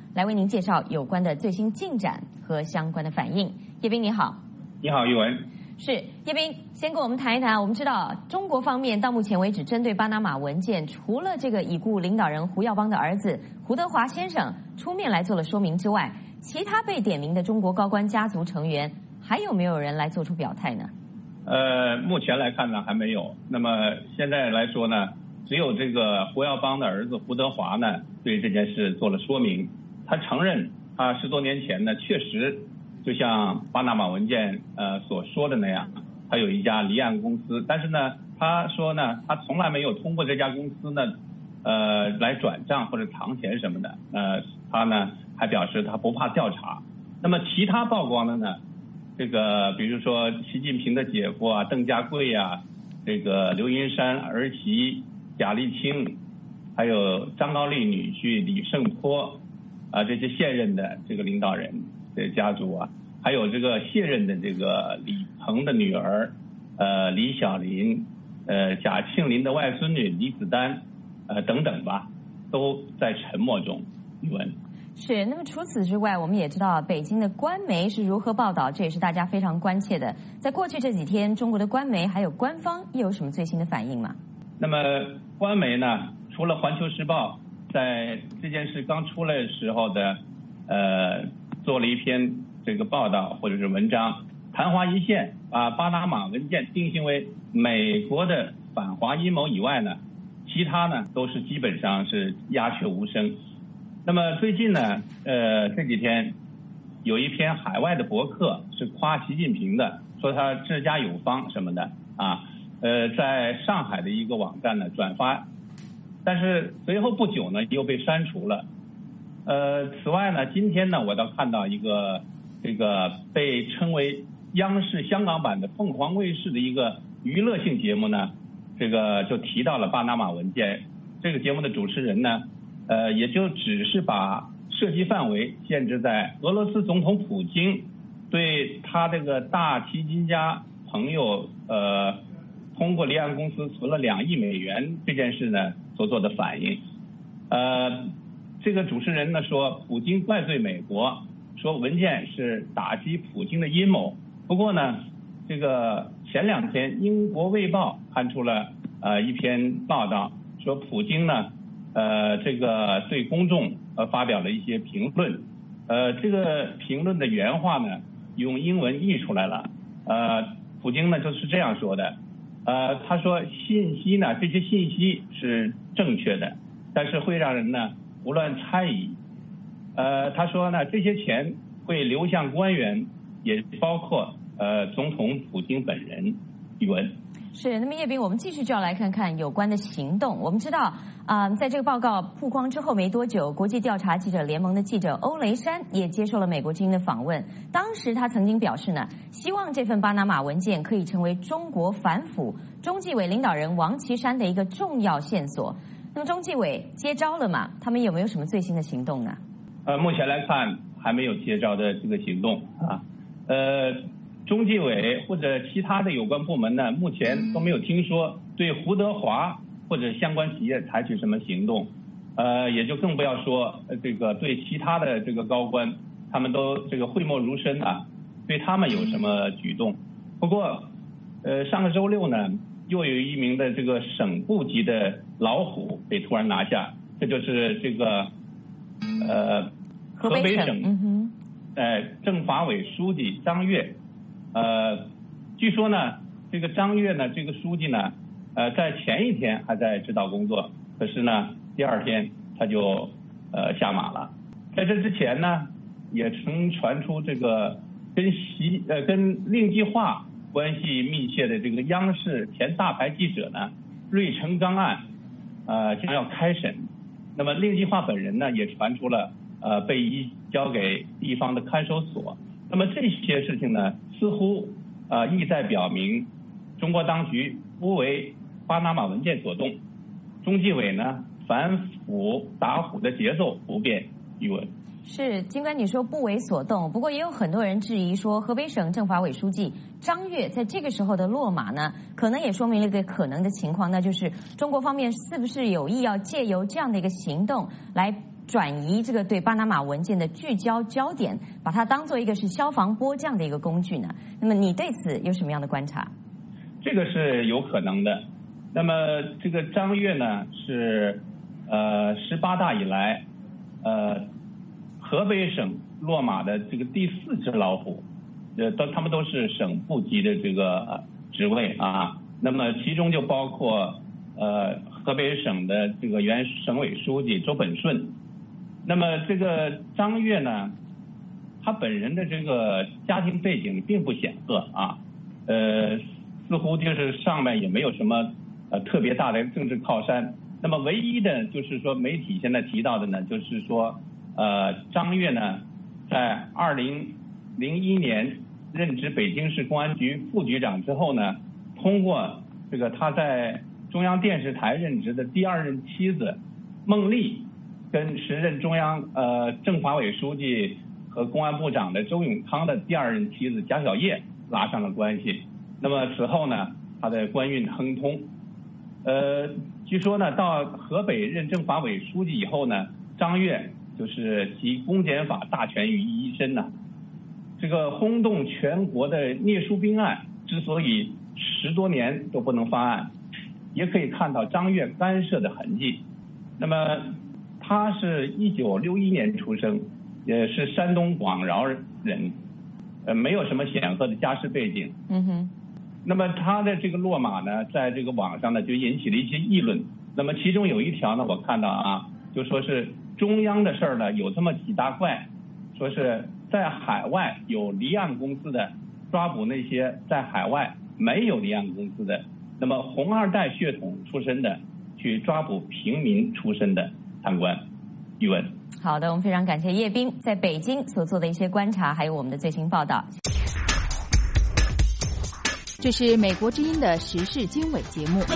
来为您介绍有关的最新进展和相关的反应。叶斌你好。 你好，玉文。 是叶斌，先跟我们谈一谈。我们知道中国方面到目前为止，针对巴拿马文件，除了这个已故领导人胡耀邦的儿子胡德华先生出面来做了说明之外，其他被点名的中国高官家族成员，还有没有人来做出表态呢？ 目前来看呢，还没有。那么现在来说呢，只有这个胡耀邦的儿子胡德华呢，对这件事做了说明。他承认，他10多年前呢，确实就像巴拿马文件所说的那样，他有一家离岸公司，但是呢，他说呢，他从来没有通过这家公司呢，来转账或者藏钱什么的。他呢还表示他不怕调查。那么其他曝光的呢，这个比如说习近平的姐夫啊，邓家贵啊，这个刘云山儿媳贾立清，还有张高丽女婿李胜坡啊，这些现任的这个领导人的家族啊，还有这个卸任的这个李鹏的女儿李小林，贾庆林的外孙女李子丹，等等吧，都在沉默中。语文是。那么除此之外，我们也知道北京的官媒是如何报道，这也是大家非常关切的。在过去这几天，中国的官媒还有官方又有什么最新的反应吗？ 那么官媒呢，除了《环球时报》在这件事刚出来的时候的做了一篇这个报道或者是文章，昙花一现，把巴拿马文件定性为美国的反华阴谋以外呢，其他呢都是基本上是鸦雀无声。那么最近呢，这几天有一篇海外的博客是夸习近平的，说他治家有方什么的啊，在上海的一个网站呢转发，但是随后不久呢又被删除了。此外呢，今天呢我倒看到一个这个被称为央视香港版的凤凰卫视的一个娱乐性节目呢，这个就提到了巴拿马文件。这个节目的主持人呢，也就只是把涉及范围限制在俄罗斯总统普京对他这个大基金家朋友通过离岸公司存了2亿美元这件事呢所做的反应。这个主持人呢说，普京怪罪美国，说文件是打击普京的阴谋。不过呢，这个前2天英国卫报刊出了一篇报道，说普京呢这个对公众发表了一些评论。这个评论的原话呢用英文译出来了。普京呢就是这样说的，他说信息呢，这些信息是正确的，但是会让人呢胡乱猜疑。他说呢，这些钱会流向官员，也包括总统普京本人。语文是。那么叶斌，我们继续就要来看看有关的行动。我们知道在这个报告曝光之后没多久，国际调查记者联盟的记者欧雷山也接受了美国之音的访问。当时他曾经表示呢，希望这份巴拿马文件可以成为中国反腐中纪委领导人王岐山的一个重要线索。那么中纪委接招了吗？他们有没有什么最新的行动呢？ 目前来看还没有接招的这个行动啊。中纪委或者其他的有关部门呢，目前都没有听说对胡德华或者相关企业采取什么行动，也就更不要说这个对其他的这个高官，他们都这个讳莫如深啊，对他们有什么举动。不过上个周六呢，又有一名的这个省部级的老虎被突然拿下，这就是这个河北省政法委书记张越。据说呢，这个张越呢，这个书记呢，在前一天还在指导工作，可是呢，第2天他就下马了。在这之前呢，也曾传出这个跟令计划关系密切的这个央视前大牌记者呢，芮成钢案将要开审。那么令计划本人呢，也传出了被移交给地方的看守所。那么这些事情呢，似乎意在表明中国当局不为巴拿马文件所动，中纪委呢反腐打虎的节奏不变。语文是，尽管你说不为所动，不过也有很多人质疑说，河北省政法委书记张越在这个时候的落马呢，可能也说明了一个可能的情况，那就是中国方面是不是有意要借由这样的一个行动来转移这个对巴拿马文件的聚焦焦点，把它当做一个是消防波这样的一个工具呢？那么你对此有什么样的观察？ 这个是有可能的。那么这个张悦呢是18大以来河北省落马的这个第4只老虎，他们都是省部级的这个职位啊。那么其中就包括河北省的这个原省委书记周本顺。那么这个张悦呢，他本人的这个家庭背景并不显赫啊，似乎就是上面也没有什么特别大的政治靠山。那么唯一的就是说媒体现在提到的呢，就是说张悦呢在2001年任职北京市公安局副局长之后呢，通过这个他在中央电视台任职的第2任妻子孟丽，跟时任中央政法委书记和公安部长的周永康的第2任妻子贾小叶拉上了关系。那么此后呢，他的官运亨通。据说呢，到河北任政法委书记以后呢，张悦就是集公检法大权于一身呢。这个轰动全国的聂树斌案之所以10多年都不能发案，也可以看到张悦干涉的痕迹。那么他是1961年出生，也是山东广饶人，没有什么显赫的家世背景。那么他的这个落马呢，在这个网上呢就引起了一些议论。那么其中有一条呢，我看到啊，就说是中央的事儿呢有这么几大块，说是在海外有离岸公司的抓捕那些在海外没有离岸公司的，那么红二代血统出身的去抓捕平民出身的贪官。玉文， 好的，我们非常感谢叶斌在北京所做的一些观察，还有我们的最新报道。 这是美国之音的时事经纬节目。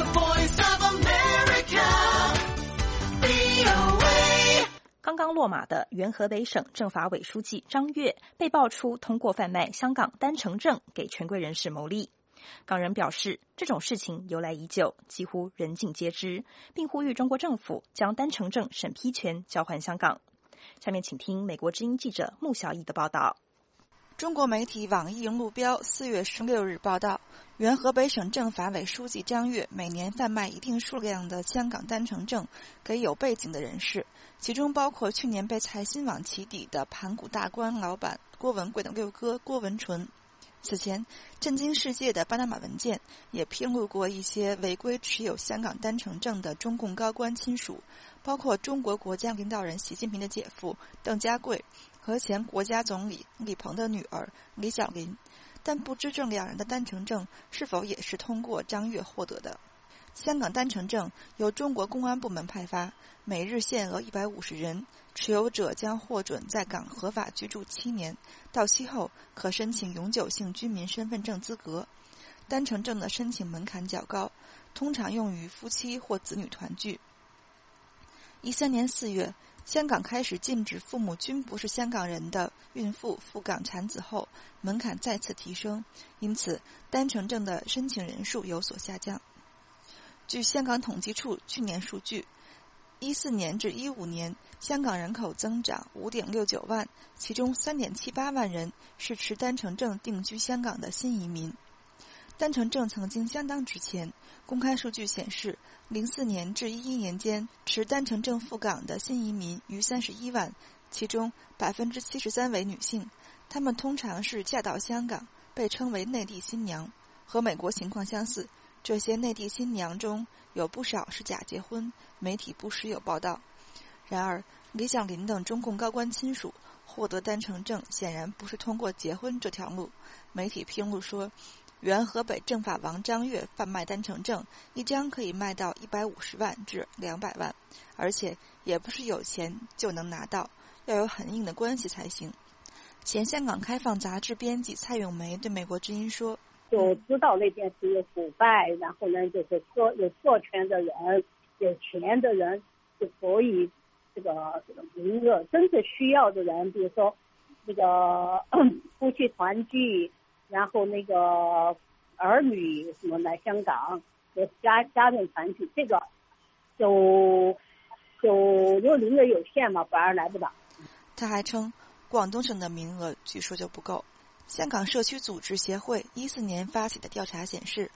刚刚落马的原河北省政法委书记张悦被爆出通过贩卖香港单程证给权贵人士牟利。港人表示，这种事情由来已久，几乎人尽皆知，并呼吁中国政府将单程证审批权交还香港。下面请听美国之音记者穆小艺的报道。 中国媒体网易云路标4月16日报道，原河北省政法委书记张悦每年贩卖一定数量的香港单程证给有背景的人士，其中包括去年被财新网起底的盘古大观老板郭文贵等六哥郭文纯。此前，震惊世界的巴拿马文件也披露过一些违规持有香港单程证的中共高官亲属，包括中国国家领导人习近平的姐夫邓家贵和前国家总理李鹏的女儿李小琳，但不知这两人的单程证是否也是通过张悦获得的。香港单程证由中国公安部门派发，每日限额150人，持有者将获准在港合法居住7年，到期后可申请永久性居民身份证资格。单程证的申请门槛较高，通常用于夫妻或子女团聚。13年4月，香港开始禁止父母均不是香港人的孕妇赴港产子后，门槛再次提升，因此单程证的申请人数有所下降。据香港统计处去年数据，14年至15年，香港人口增长 5.69 万，其中 3.78 万人是持单程证定居香港的新移民。单程证曾经相当值钱，公开数据显示，04年至11年间，持单程证赴港的新移民逾31万，其中 73% 为女性，她们通常是嫁到香港，被称为内地新娘。和美国情况相似，这些内地新娘中有不少是假结婚，媒体不时有报道。然而，李小琳等中共高官亲属获得单程证显然不是通过结婚这条路。媒体披露说，原河北政法王张悦贩卖单程证，一张可以卖到150万至200万，而且也不是有钱就能拿到，要有很硬的关系才行。前香港开放杂志编辑蔡咏梅对美国之音说， 就知道那件事有腐败，然后呢，就是说有特权的人、有钱的人就可以这个名额，真正需要的人，比如说那个夫妻团聚，然后那个儿女什么来香港和家人团聚，这个就就因为名额有限嘛，反而来不到。 他还称，广东省的名额据说就不够。香港社区组织协会14年发起的调查显示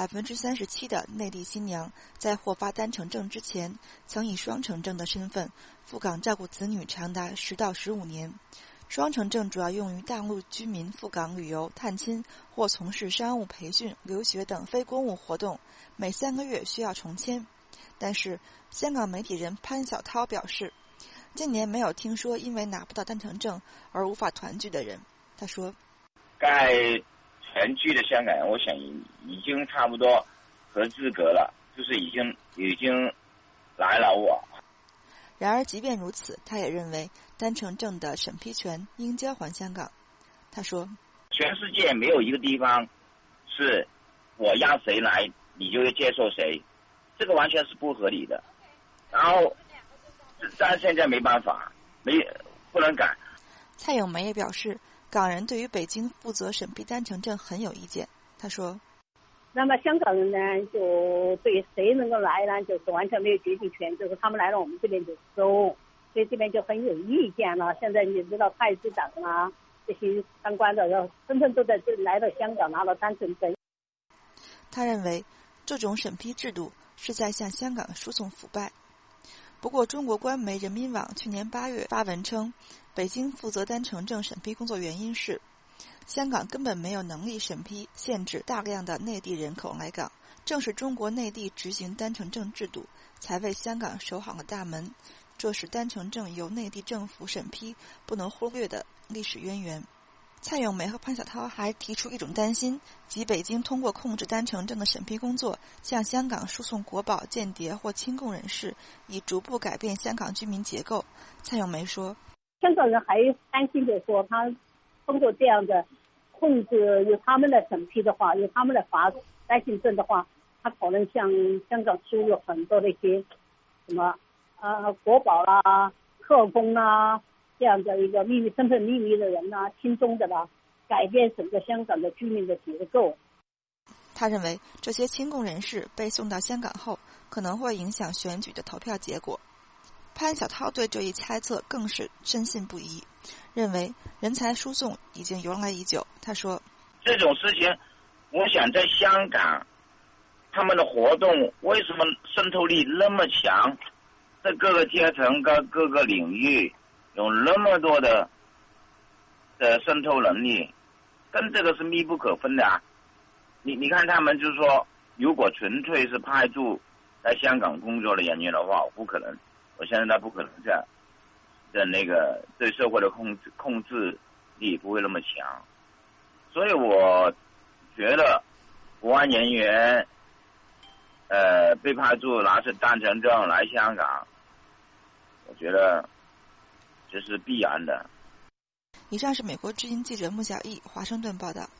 ，37%的内地新娘在获发单程证之前，曾以双程证的身份赴港照顾子女长达10到15年。双程证主要用于大陆居民赴港旅游、探亲或从事商务培训、留学等非公务活动，每3个月需要重签。但是，香港媒体人潘晓涛表示，今年没有听说因为拿不到单程证而无法团聚的人。他说， 该全聚的香港人，我想已经差不多合资格了，就是已经来了我。 然而，即便如此，他也认为单程证的审批权应交还香港。他说， 全世界没有一个地方是我让谁来你就接受谁，这个完全是不合理的。然后，但现在没办法，不能改。 蔡永梅也表示，港人对于北京负责审批单程证很有意见。他说， 那么香港人呢，就对谁能够来呢，就是完全没有决定权，就是他们来了我们这边就收，所以这边就很有意见了。现在你知道太子党啊这些相关的纷纷都在这来到香港拿了单程证。 他认为这种审批制度是在向香港输送腐败。不过，中国官媒人民网去年8月发文称，北京负责单程证审批工作原因是香港根本没有能力审批限制大量的内地人口来港，正是中国内地执行单程证制度，才为香港守好了大门。这是单程证由内地政府审批不能忽略的历史渊源。蔡永梅和潘晓涛还提出一种担心，即北京通过控制单程证的审批工作，向香港输送国宝、间谍或亲共人士，以逐步改变香港居民结构。蔡永梅说， 香港人还担心的说，他通过这样的控制，由他们来审批的话，由他们来发单程证的话，他可能向香港输入很多的一些什么国宝啦、特工啦这样的一个身份秘密的人呐、亲中的啦，改变整个香港的居民的结构。 他认为这些亲共人士被送到香港后，可能会影响选举的投票结果。潘晓涛对这一猜测更是深信不疑，认为人才输送已经由来已久。他说， 这种事情，我想在香港，他们的活动为什么渗透力那么强，在各个阶层、各个领域有那么多的渗透能力，跟这个是密不可分的啊！你看他们就是说，如果纯粹是派驻在香港工作的人员的话，不可能，我相信他不可能这样的那个对社会的控制力不会那么强，所以我觉得国安人员被派驻拿着单程证来香港，我觉得这是必然的。 以上是美国之音记者穆小艺华盛顿报道。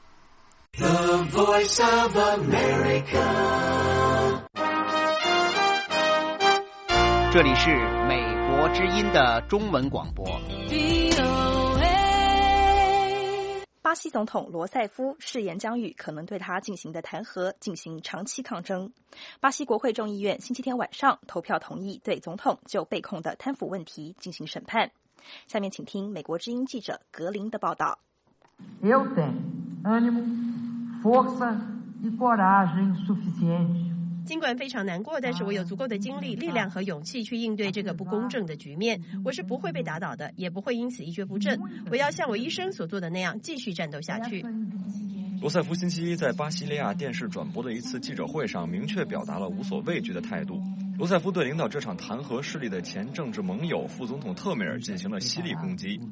The Voice of America。 这里是美国之音的中文广播。 巴西总统罗塞夫誓言将与可能对他进行的弹劾进行长期抗争。巴西国会众议院星期天晚上投票同意对总统就被控的贪腐问题进行审判。下面请听美国之音记者格林的报道。 Eu tenho ânimo, força e coragem suficiente。 尽管非常难过，但是我有足够的精力、力量和勇气去应对这个不公正的局面。我是不会被打倒的，也不会因此一蹶不振。我要像我一生所做的那样，继续战斗下去。 罗塞夫星期一在巴西利亚电视转播的一次记者会上，明确表达了无所畏惧的态度。罗塞夫对领导这场弹劾势力的前政治盟友副总统特梅尔进行了犀利攻击。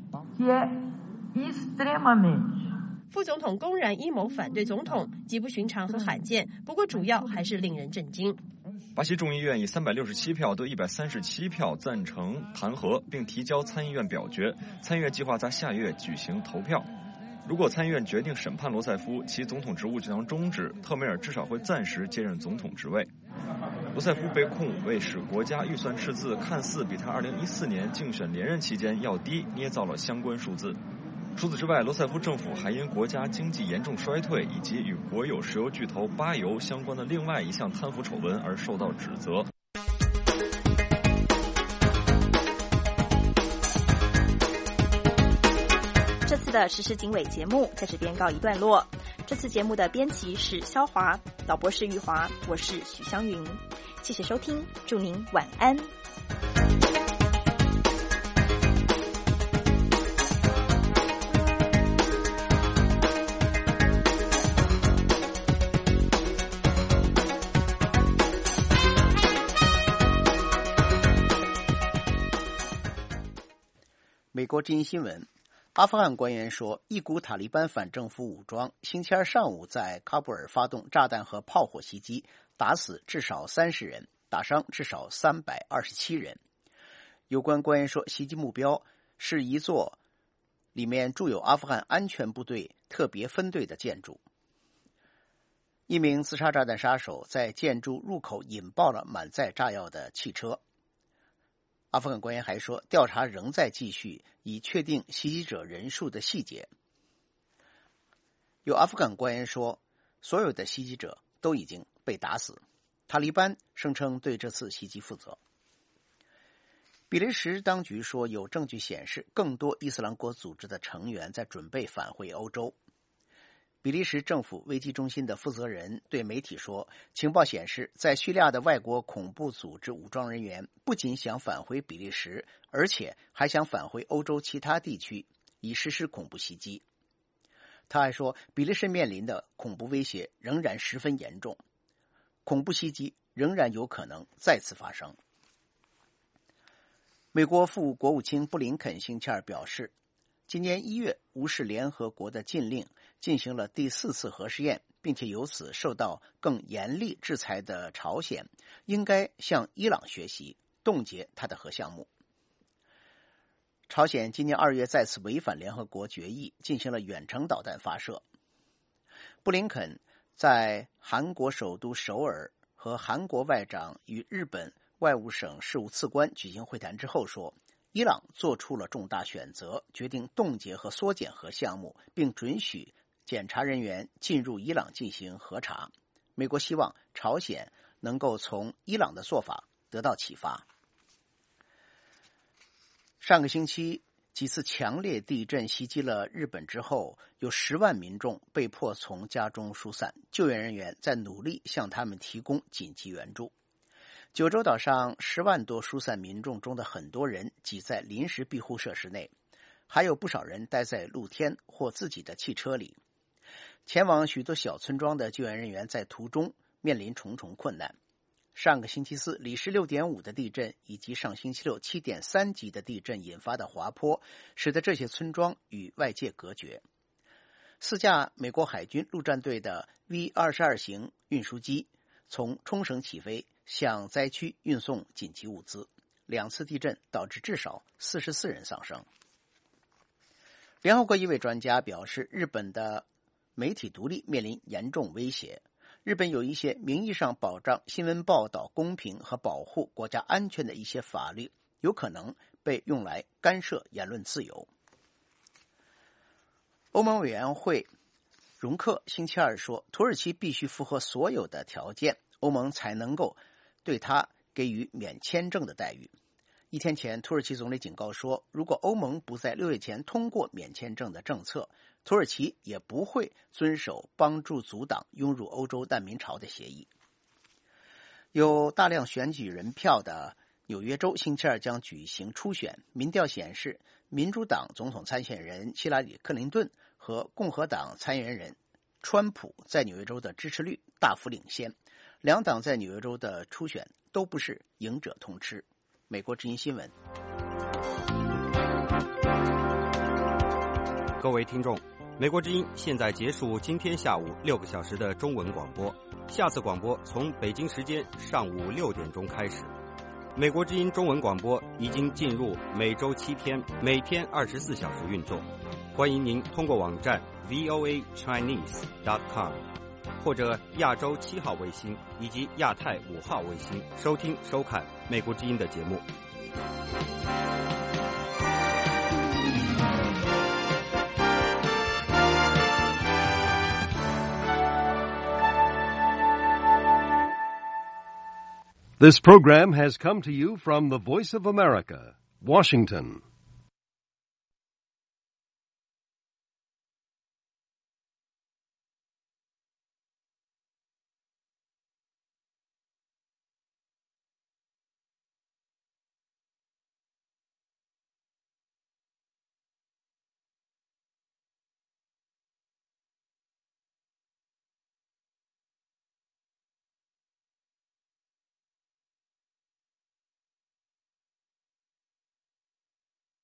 副总统公然阴谋反对总统，极不寻常和罕见，不过主要还是令人震惊。 巴西众议院以367票对137票赞成弹劾，并提交参议院表决。参议院计划在下月举行投票。如果参议院决定审判罗塞夫，其总统职务就将终止，特梅尔至少会暂时接任总统职位。罗塞夫被控为使国家预算赤字看似比他2014年竞选连任期间要低，捏造了相关数字。除此之外，罗塞夫政府还因国家经济严重衰退以及与国有石油巨头巴油相关的另外一项贪腐丑闻而受到指责。 的时事经纬节目在这边告一段落。这次节目的编辑是肖华，导播是玉华，我是许湘云。谢谢收听，祝您晚安。 美国之音新闻，阿富汗官员说，一股塔利班反政府武装星期二上午在喀布尔发动炸弹和炮火袭击，打死至少30人，打伤至少327人。有关官员说，袭击目标是一座里面驻有阿富汗安全部队特别分队的建筑。一名自杀炸弹杀手在建筑入口引爆了满载炸药的汽车。阿富汗官员还说，调查仍在继续，以确定袭击者人数的细节。有阿富汗官员说，所有的袭击者都已经被打死。塔利班声称对这次袭击负责。比利时当局说，有证据显示更多伊斯兰国组织的成员在准备返回欧洲。比利时政府危机中心的负责人对媒体说，情报显示，在叙利亚的外国恐怖组织武装人员不仅想返回比利时，而且还想返回欧洲其他地区，以实施恐怖袭击。他还说，比利时面临的恐怖威胁仍然十分严重，恐怖袭击仍然有可能再次发生。美国副国务卿布林肯星期二表示，今年1月无视联合国的禁令，进行了第4次核试验，并且由此受到更严厉制裁的朝鲜，应该向伊朗学习，冻结他的核项目。朝鲜今年2月再次违反联合国决议，进行了远程导弹发射。布林肯在韩国首都首尔和韩国外长与日本外务省事务次官举行会谈之后说，伊朗做出了重大选择，决定冻结和缩减核项目，并准许检查人员进入伊朗进行核查。美国希望朝鲜能够从伊朗的做法得到启发。上个星期，几次强烈地震袭击了日本之后，有10万民众被迫从家中疏散，救援人员在努力向他们提供紧急援助。九州岛上10万多疏散民众中的很多人挤在临时庇护设施内，还有不少人待在露天或自己的汽车里。前往许多小村庄的救援人员在途中面临重重困难。上个星期4里氏6.5的地震以及上星期67.3级的地震引发的滑坡，使得这些村庄与外界隔绝。4架美国海军陆战队的 V-22 型运输机从冲绳起飞，向灾区运送紧急物资。2次地震导致至少44人丧生。联合国一位专家表示，日本的媒体独立面临严重威胁。日本有一些名义上保障新闻报道公平和保护国家安全的一些法律，有可能被用来干涉言论自由。欧盟委员会容克星期二说，土耳其必须符合所有的条件，欧盟才能够对他给予免签证的待遇。1天前，土耳其总理警告说，如果欧盟不在6月前通过免签证的政策，土耳其也不会遵守帮助阻挡涌入欧洲难民潮的协议。有大量选举人票的纽约州星期二将举行初选，民调显示，民主党总统参选人希拉里·克林顿和共和党参选人川普在纽约州的支持率大幅领先，两党在纽约州的初选都不是赢者通吃。美国之音新闻。 各位听众，美国之音现在结束今天下午6个小时的中文广播，下次广播从北京时间上午6点钟开始。美国之音中文广播已经进入每周7天，每天24小时运作。欢迎您通过网站 voachinese.com 或者亚洲7号卫星以及亚太5号卫星收听收看美国之音的节目。 This program has come to you from the Voice of America, Washington.